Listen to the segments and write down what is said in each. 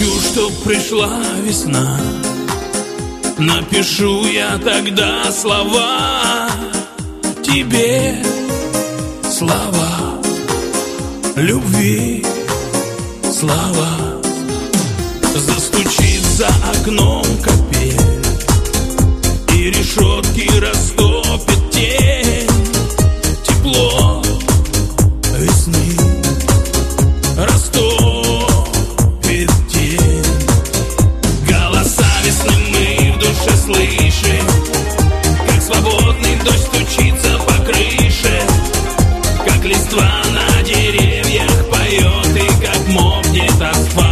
хочу, чтоб пришла весна. Напишу я тогда слова тебе, слова любви, слова. Застучит за окном капель, и решетки растопит тень. Тепло весны растопит тень. Голоса весны мы в душе слышим, как свободный дождь стучится по крыше, как листва на деревьях поет и как мокнет асфальт.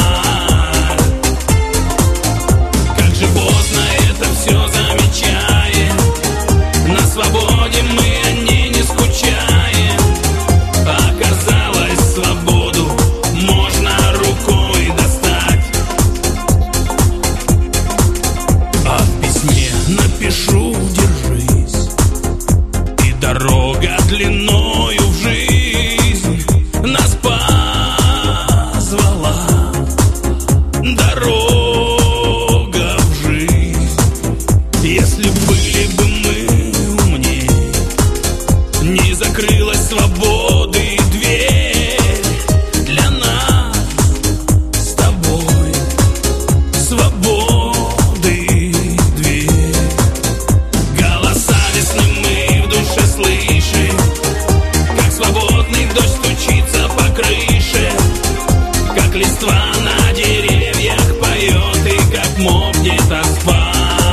Как же поздно это все замечаем, на свободе мы о ней не скучаем. Оказалось, свободу можно рукой достать. А в письме напишу: держись, и дорога длиною в жизнь нас позвала. Дорога в жизнь. Если были бы мы умней, не закрылась свободы дверь для нас с тобой. Свободы дверь. Голоса весны мы в душе слышим, как свободный дождь стучится по крыше, как листва на деревьях поет и как мокнет асфальт.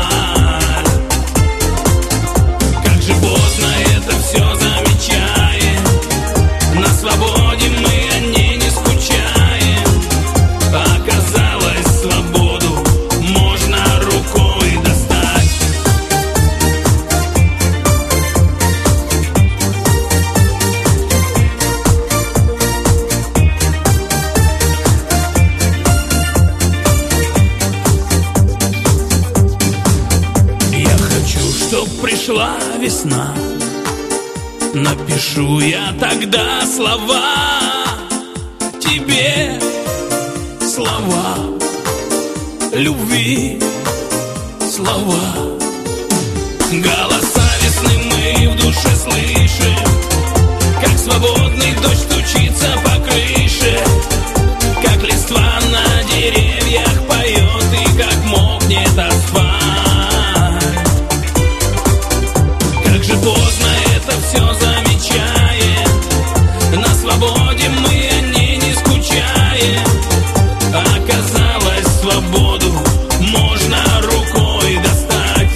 Как же поздно это все замечаем, на свободе мы о ней не скучаем. Оказалось, свободу можно рукой достать. Я хочу, чтоб пришла весна. Напишу я тогда слова тебе, слова любви, слова. Голоса весны мы в душе слышим, как свободный дождь стучится по крыше, как листва на деревьях поет и как мокнет асфальт. Как же поздно это все замечаем, на свободе мы о ней не скучаем. Оказалось, свободу можно рукой достать.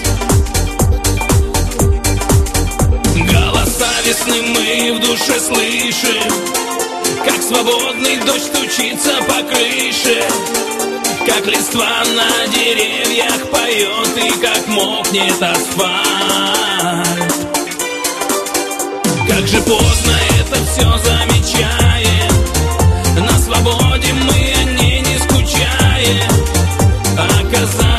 Голоса весны мы в душе слышим, как свободный дождь стучится по крыше, как листва на деревьях поет и как мокнет асфальт. Как же поздно это все замечаем, на свободе мы о ней не скучаем. Оказалось,